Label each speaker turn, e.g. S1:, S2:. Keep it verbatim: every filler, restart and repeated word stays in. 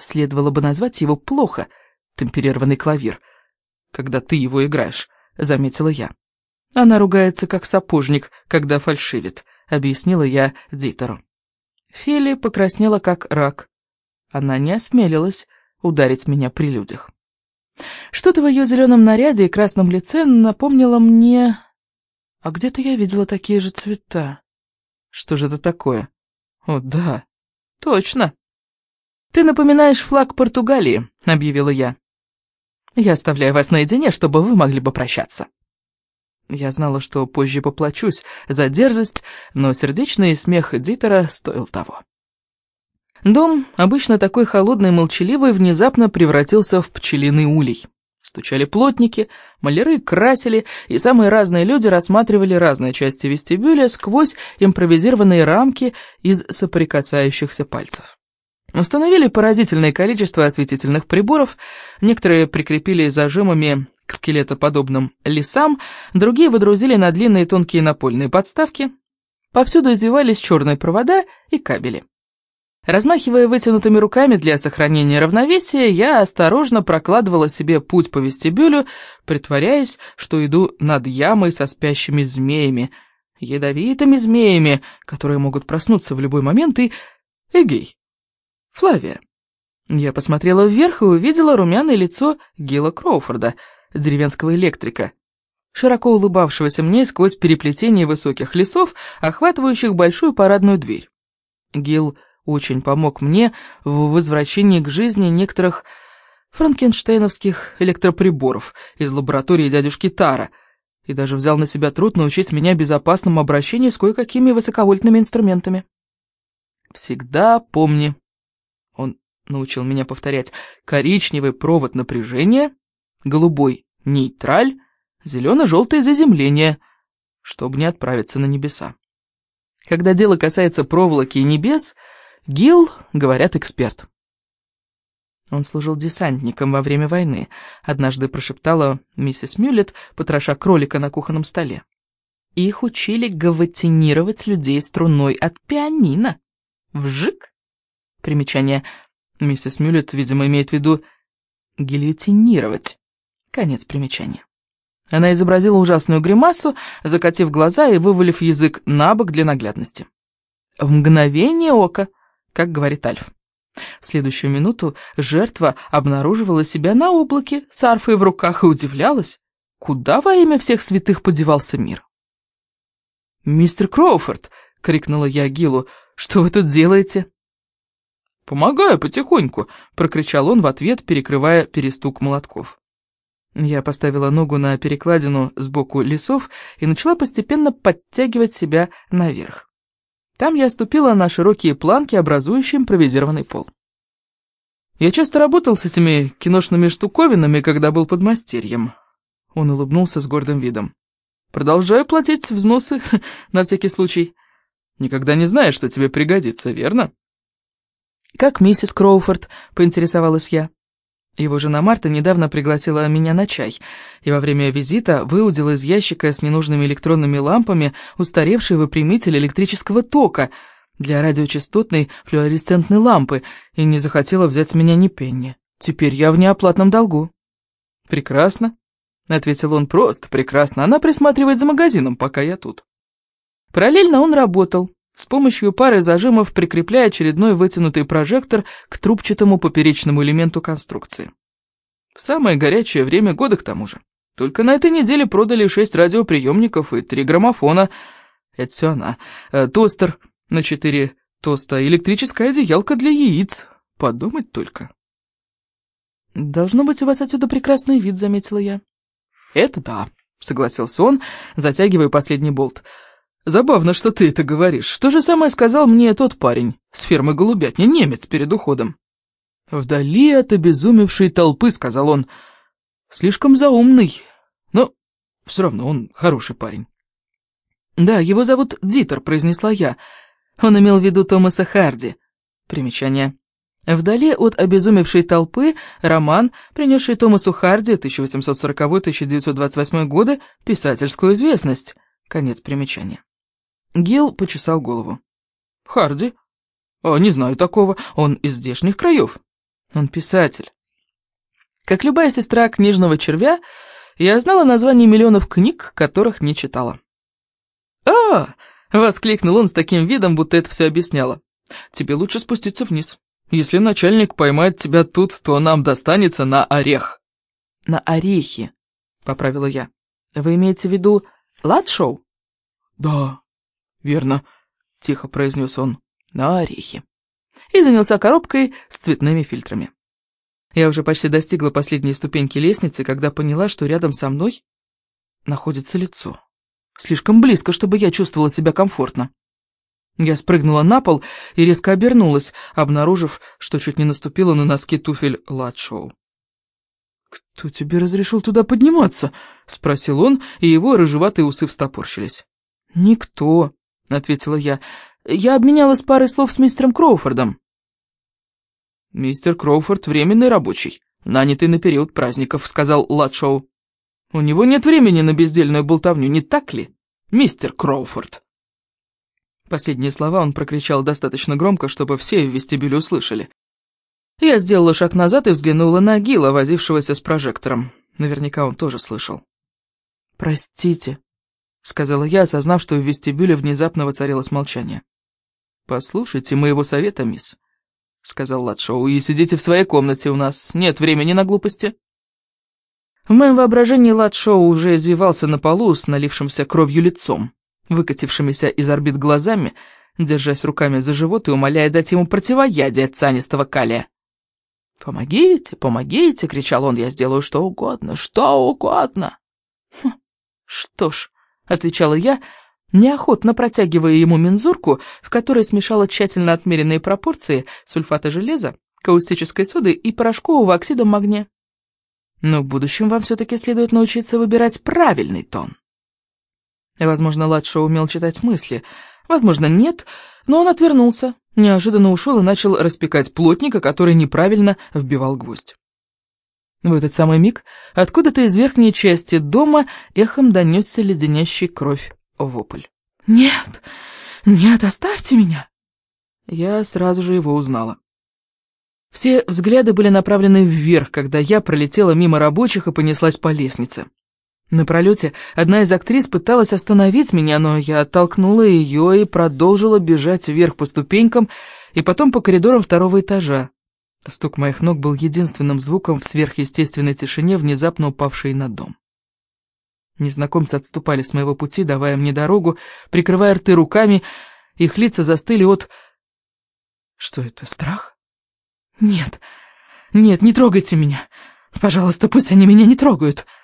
S1: следовало бы назвать его плохо, темперированный клавир, когда ты его играешь, заметила я. Она ругается, как сапожник, когда фальшивит, объяснила я Дитеру. Фели покраснела, как рак. Она не осмелилась ударить меня при людях. Что-то в ее зеленом наряде и красном лице напомнило мне... А где-то я видела такие же цвета. Что же это такое? О, да, точно. Ты напоминаешь флаг Португалии, объявила я. Я оставляю вас наедине, чтобы вы могли бы прощаться. Я знала, что позже поплачусь за дерзость, но сердечный смех Дитера стоил того. Дом, обычно такой холодный и молчаливый, внезапно превратился в пчелиный улей. Стучали плотники, маляры красили, и самые разные люди рассматривали разные части вестибюля сквозь импровизированные рамки из соприкасающихся пальцев. Установили поразительное количество осветительных приборов, некоторые прикрепили зажимами к скелетоподобным лесам, другие водрузили на длинные тонкие напольные подставки. Повсюду извивались черные провода и кабели. Размахивая вытянутыми руками для сохранения равновесия, я осторожно прокладывала себе путь по вестибюлю, притворяясь, что иду над ямой со спящими змеями, ядовитыми змеями, которые могут проснуться в любой момент, и... Эгей! Флавия! Я посмотрела вверх и увидела румяное лицо Гила Кроуфорда, деревенского электрика, широко улыбавшегося мне сквозь переплетение высоких лесов, охватывающих большую парадную дверь. Гил очень помог мне в возвращении к жизни некоторых франкенштейновских электроприборов из лаборатории дядюшки Тара и даже взял на себя труд научить меня безопасному обращению с кое-какими высоковольтными инструментами. «Всегда помни», — он научил меня повторять, «коричневый провод напряжения, голубой нейтраль, зелено-желтое заземление, чтобы не отправиться на небеса. Когда дело касается проволоки и небес, Гил, говорят, эксперт». Он служил десантником во время войны, однажды прошептала миссис Мюллет, потроша кролика на кухонном столе. Их учили гавотинировать людей струной от пианино. Вжик! Примечание. Миссис Мюллет, видимо, имеет в виду гильотинировать. Конец примечания. Она изобразила ужасную гримасу, закатив глаза и вывалив язык на бок для наглядности. В мгновение ока, как говорит Альф. В следующую минуту жертва обнаруживала себя на облаке с арфой в руках и удивлялась, куда во имя всех святых подевался мир. «Мистер Кроуфорд!» — крикнула я Гилу. «Что вы тут делаете?» «Помогаю потихоньку!» — прокричал он в ответ, перекрывая перестук молотков. Я поставила ногу на перекладину сбоку лесов и начала постепенно подтягивать себя наверх. Там я ступила на широкие планки, образующие импровизированный пол. Я часто работал с этими киношными штуковинами, когда был подмастерьем. Он улыбнулся с гордым видом. Продолжаю платить взносы, на всякий случай. Никогда не знаешь, что тебе пригодится, верно? Как миссис Кроуфорд, поинтересовалась я. Его жена Марта недавно пригласила меня на чай, и во время визита выудила из ящика с ненужными электронными лампами устаревший выпрямитель электрического тока для радиочастотной флуоресцентной лампы и не захотела взять с меня ни пенни. Теперь я в неоплатном долгу. «Прекрасно», — ответил он, — «просто прекрасно. Она присматривает за магазином, пока я тут». Параллельно он работал, с помощью пары зажимов прикрепляя очередной вытянутый прожектор к трубчатому поперечному элементу конструкции. В самое горячее время года, к тому же. Только на этой неделе продали шесть радиоприемников и три граммофона. Это все она. Тостер на четыре тоста, электрическая одеялка для яиц. Подумать только. «Должно быть, у вас отсюда прекрасный вид», — заметила я. «Это да», — согласился он, затягивая последний болт. «Забавно, что ты это говоришь. То же самое сказал мне тот парень с фермы голубятни, немец перед уходом». «Вдали от обезумевшей толпы», — сказал он. «Слишком заумный, но все равно он хороший парень». «Да, его зовут Дитер», — произнесла я. Он имел в виду Томаса Харди. Примечание. «Вдали от обезумевшей толпы» — роман, принесший Томасу Харди тысяча восемьсот сороковой — тысяча девятьсот двадцать восьмой годы писательскую известность. Конец примечания. Гил почесал голову. «Харди? О, не знаю такого. Он из здешних краев». Он писатель. Как любая сестра книжного червя, я знала названия миллионов книг, которых не читала. «А!» — воскликнул он с таким видом, будто это все объясняло. «Тебе лучше спуститься вниз. Если начальник поймает тебя тут, то нам достанется на орех». «На орехи», — поправила я. «Вы имеете в виду ладшоу?» «Да, верно», — тихо произнес он. «На орехи». И занялся коробкой с цветными фильтрами. Я уже почти достигла последней ступеньки лестницы, когда поняла, что рядом со мной находится лицо. Слишком близко, чтобы я чувствовала себя комфортно. Я спрыгнула на пол и резко обернулась, обнаружив, что чуть не наступила на носки туфель ладшоу. «Кто тебе разрешил туда подниматься?» — спросил он, и его рыжеватые усы встопорщились. «Никто», — ответила я. «Я обменялась парой слов с мистером Кроуфордом». «Мистер Кроуфорд — временный рабочий, нанятый на период праздников», — сказал ладшоу. «У него нет времени на бездельную болтовню, не так ли, мистер Кроуфорд?» Последние слова он прокричал достаточно громко, чтобы все в вестибюле услышали. Я сделала шаг назад и взглянула на Гила, возившегося с прожектором. Наверняка он тоже слышал. «Простите», — сказала я, осознав, что в вестибюле внезапно воцарилось молчание. «Послушайте моего совета, мисс», — сказал ладшоу, — «и сидите в своей комнате, у нас нет времени на глупости». В моем воображении ладшоу уже извивался на полу с налившимся кровью лицом, выкатившимися из орбит глазами, держась руками за живот и умоляя дать ему противоядие от цианистого калия. «Помогите, помогите!» — кричал он. «Я сделаю что угодно, что угодно!» хм, «Что ж», — отвечала я, неохотно протягивая ему мензурку, в которой смешала тщательно отмеренные пропорции сульфата железа, каустической соды и порошкового оксида магния. «Но в будущем вам все-таки следует научиться выбирать правильный тон». Возможно, ладшоу умел читать мысли, возможно, нет, но он отвернулся, неожиданно ушел и начал распекать плотника, который неправильно вбивал гвоздь. В этот самый миг откуда-то из верхней части дома эхом донесся леденящий кровь вопль. «Нет, нет, оставьте меня!» Я сразу же его узнала. Все взгляды были направлены вверх, когда я пролетела мимо рабочих и понеслась по лестнице. На пролете одна из актрис пыталась остановить меня, но я оттолкнула ее и продолжила бежать вверх по ступенькам и потом по коридорам второго этажа. Стук моих ног был единственным звуком в сверхъестественной тишине, внезапно упавшей на дом. Незнакомцы отступали с моего пути, давая мне дорогу, прикрывая рты руками, их лица застыли от... Что это, страх? «Нет, нет, не трогайте меня! Пожалуйста, пусть они меня не трогают!»